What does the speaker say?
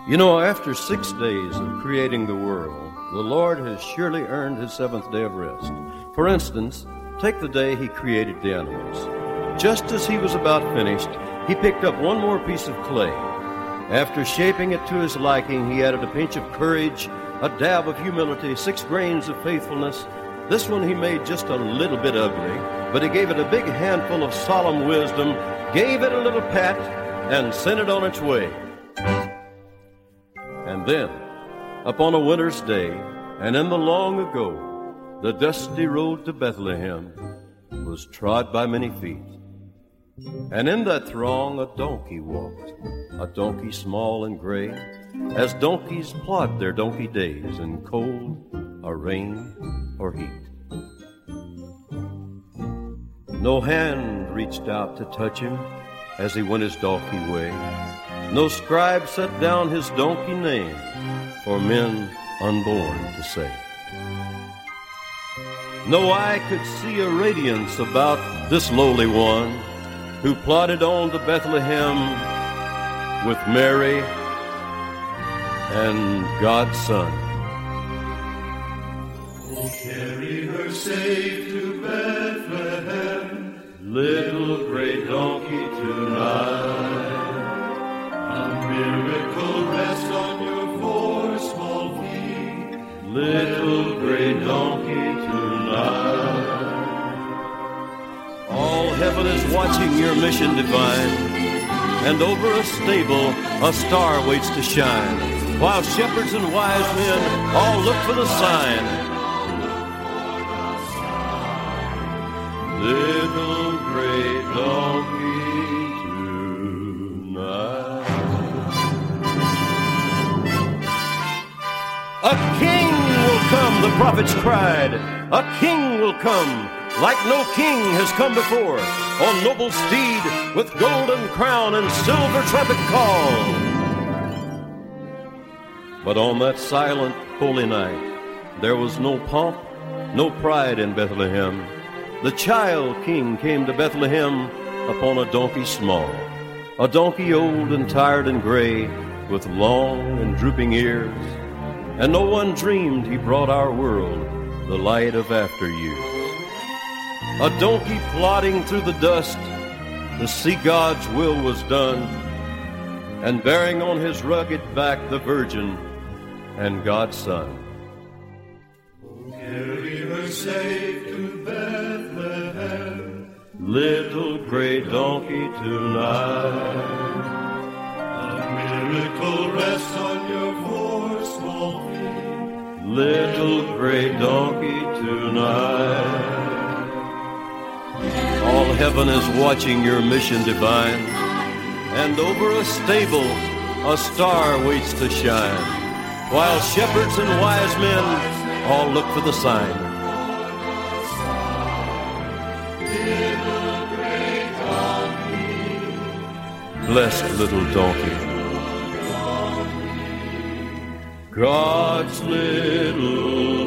You know, after 6 days of creating the world, the Lord has surely earned his seventh day of rest. For instance, take the day he created the animals. Just as he was about finished, he picked up one more piece of clay. After shaping it to his liking, he added a pinch of courage, a dab of humility, 6 grains of faithfulness. This one he made just a little bit ugly, but he gave it a big handful of solemn wisdom, gave it a little pat, and sent it on its way. And then, upon a winter's day, and in the long ago, the dusty road to Bethlehem was trod by many feet. And in that throng a donkey walked, a donkey small and gray, as donkeys plod their donkey days in cold or rain or heat. No hand reached out to touch him as he went his donkey way. No scribe set down his donkey name for men unborn to say. No eye could see a radiance about this lowly one who plodded on to Bethlehem with Mary and God's Son. Oh, carry her safe to Bethlehem, little gray donkey tonight. A miracle rest on your 4 small feet, little gray donkey tonight. All heaven is watching your mission divine, and over a stable a star waits to shine, while shepherds and wise men all look for the sign. Little gray donkey tonight. A king will come, the prophets cried. A king will come, like no king has come before, on noble steed with golden crown and silver trumpet call. But on that silent, holy night, there was no pomp, no pride in Bethlehem. The child king came to Bethlehem upon a donkey small, a donkey old and tired and gray, with long and drooping ears. And no one dreamed he brought our world the light of after years. A donkey plodding through the dust to see God's will was done, and bearing on his rugged back the Virgin and God's Son. Oh, carry her safe to Bethlehem, little gray donkey tonight. A miracle rests on your 4 small feet, little gray donkey tonight. All heaven is watching your mission divine, and over a stable a star waits to shine, while shepherds and wise men all look for the sign. little gray donkey, Blessed little donkey, God's little